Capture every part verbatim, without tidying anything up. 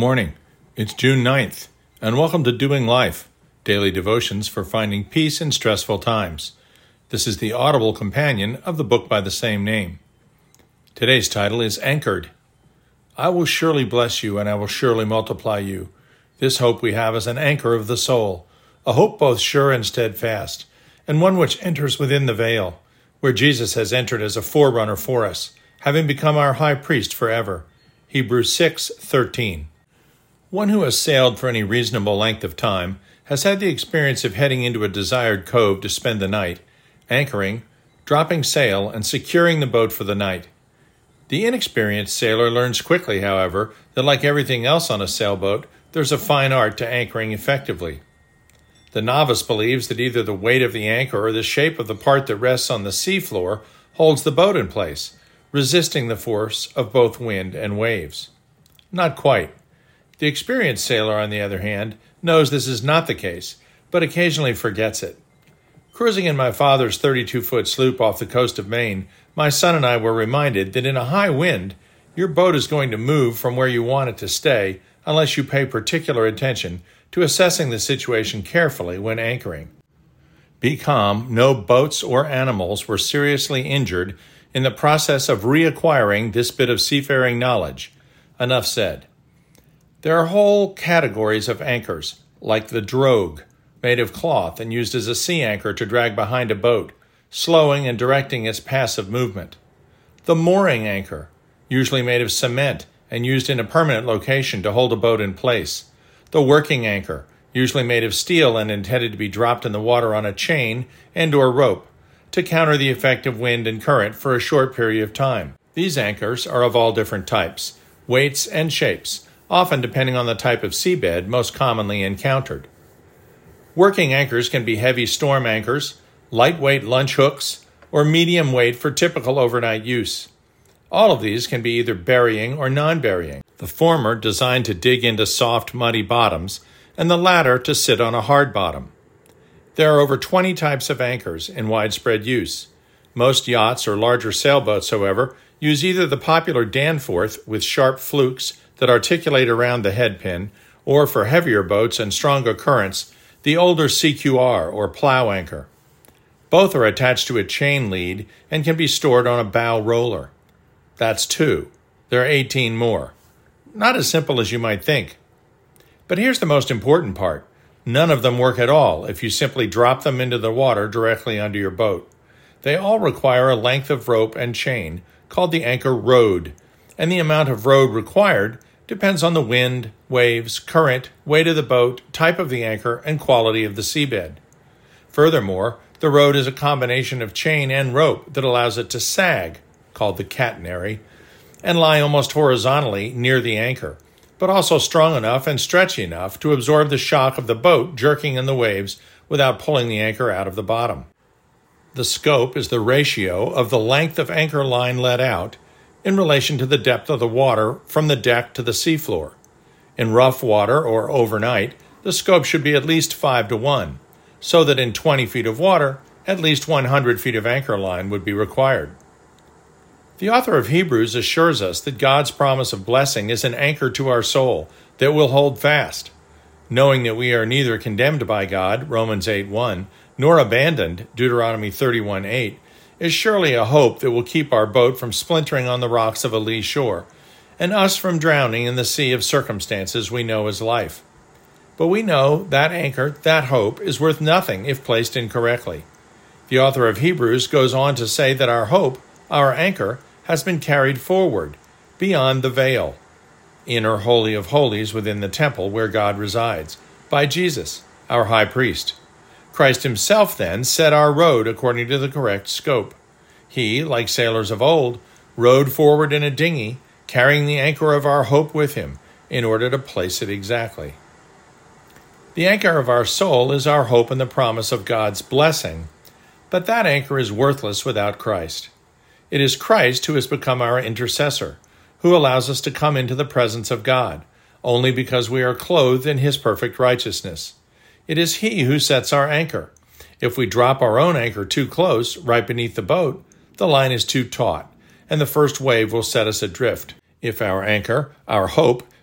morning. It's June ninth, and welcome to Doing Life, daily devotions for finding peace in stressful times. This is the audible companion of the book by the same name. Today's title is Anchored. I will surely bless you, and I will surely multiply you. This hope we have is an anchor of the soul, a hope both sure and steadfast, and one which enters within the veil, where Jesus has entered as a forerunner for us, having become our high priest forever. Hebrews six thirteen. One who has sailed for any reasonable length of time has had the experience of heading into a desired cove to spend the night, anchoring, dropping sail, and securing the boat for the night. The inexperienced sailor learns quickly, however, that like everything else on a sailboat, there's a fine art to anchoring effectively. The novice believes that either the weight of the anchor or the shape of the part that rests on the seafloor holds the boat in place, resisting the force of both wind and waves. Not quite. The experienced sailor, on the other hand, knows this is not the case, but occasionally forgets it. Cruising in my father's thirty-two-foot sloop off the coast of Maine, my son and I were reminded that in a high wind, your boat is going to move from where you want it to stay unless you pay particular attention to assessing the situation carefully when anchoring. Be calm, no boats or animals were seriously injured in the process of reacquiring this bit of seafaring knowledge. Enough said. There are whole categories of anchors, like the drogue, made of cloth and used as a sea anchor to drag behind a boat, slowing and directing its passive movement. The mooring anchor, usually made of cement and used in a permanent location to hold a boat in place. The working anchor, usually made of steel and intended to be dropped in the water on a chain and or rope, to counter the effect of wind and current for a short period of time. These anchors are of all different types, weights, and shapes, often depending on the type of seabed most commonly encountered. Working anchors can be heavy storm anchors, lightweight lunch hooks, or medium weight for typical overnight use. All of these can be either burying or non-burying, the former designed to dig into soft, muddy bottoms, and the latter to sit on a hard bottom. There are over twenty types of anchors in widespread use. Most yachts or larger sailboats, however, use either the popular Danforth with sharp flukes that articulate around the head pin, or for heavier boats and stronger currents, the older C Q R or plow anchor. Both are attached to a chain lead and can be stored on a bow roller. That's two. There are eighteen more. Not as simple as you might think. But here's the most important part. None of them work at all if you simply drop them into the water directly under your boat. They all require a length of rope and chain called the anchor rode, and the amount of rode required depends on the wind, waves, current, weight of the boat, type of the anchor, and quality of the seabed. Furthermore, the rode is a combination of chain and rope that allows it to sag, called the catenary, and lie almost horizontally near the anchor, but also strong enough and stretchy enough to absorb the shock of the boat jerking in the waves without pulling the anchor out of the bottom. The scope is the ratio of the length of anchor line let out in relation to the depth of the water from the deck to the seafloor. In rough water or overnight, the scope should be at least five to one, so that in twenty feet of water, at least one hundred feet of anchor line would be required. The author of Hebrews assures us that God's promise of blessing is an anchor to our soul that will hold fast. Knowing that we are neither condemned by God, Romans eight one, nor abandoned, Deuteronomy thirty-one eight, is surely a hope that will keep our boat from splintering on the rocks of a lee shore, and us from drowning in the sea of circumstances we know as life. But we know that anchor, that hope, is worth nothing if placed incorrectly. The author of Hebrews goes on to say that our hope, our anchor, has been carried forward, beyond the veil, inner holy of holies within the temple where God resides, by Jesus, our high priest. Christ himself, then, set our road according to the correct scope. He, like sailors of old, rowed forward in a dinghy, carrying the anchor of our hope with him, in order to place it exactly. The anchor of our soul is our hope in the promise of God's blessing, but that anchor is worthless without Christ. It is Christ who has become our intercessor, who allows us to come into the presence of God, only because we are clothed in his perfect righteousness. It is he who sets our anchor. If we drop our own anchor too close, right beneath the boat, the line is too taut, and the first wave will set us adrift. If our anchor, our hope,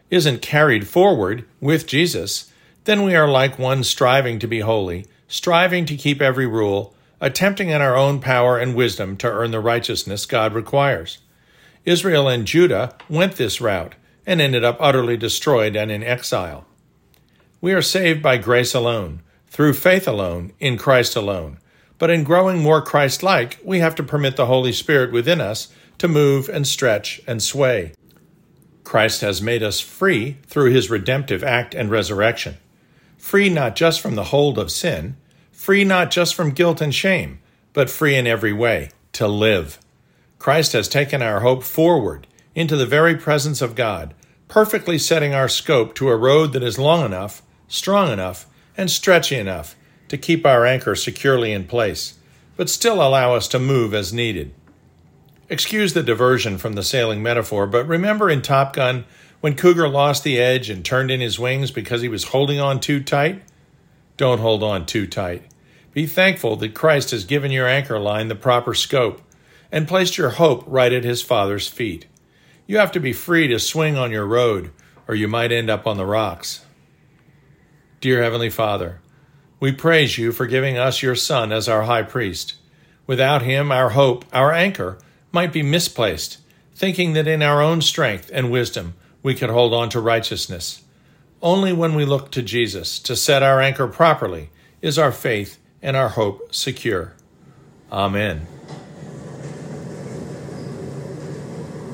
isn't carried forward with Jesus, then we are like one striving to be holy, striving to keep every rule, attempting in our own power and wisdom to earn the righteousness God requires. Israel and Judah went this route and ended up utterly destroyed and in exile. We are saved by grace alone, through faith alone, in Christ alone. But in growing more Christ-like, we have to permit the Holy Spirit within us to move and stretch and sway. Christ has made us free through his redemptive act and resurrection. Free not just from the hold of sin, free not just from guilt and shame, but free in every way, to live. Christ has taken our hope forward into the very presence of God, perfectly setting our scope to a road that is long enough, strong enough, and stretchy enough to keep our anchor securely in place, but still allow us to move as needed. Excuse the diversion from the sailing metaphor, but remember in Top Gun when Cougar lost the edge and turned in his wings because he was holding on too tight? Don't hold on too tight. Be thankful that Christ has given your anchor line the proper scope and placed your hope right at his Father's feet. You have to be free to swing on your road, or you might end up on the rocks. Dear Heavenly Father, we praise you for giving us your Son as our high priest. Without him, our hope, our anchor, might be misplaced, thinking that in our own strength and wisdom we could hold on to righteousness. Only when we look to Jesus to set our anchor properly is our faith and our hope secure. Amen.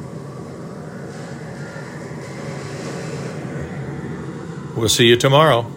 We'll see you tomorrow.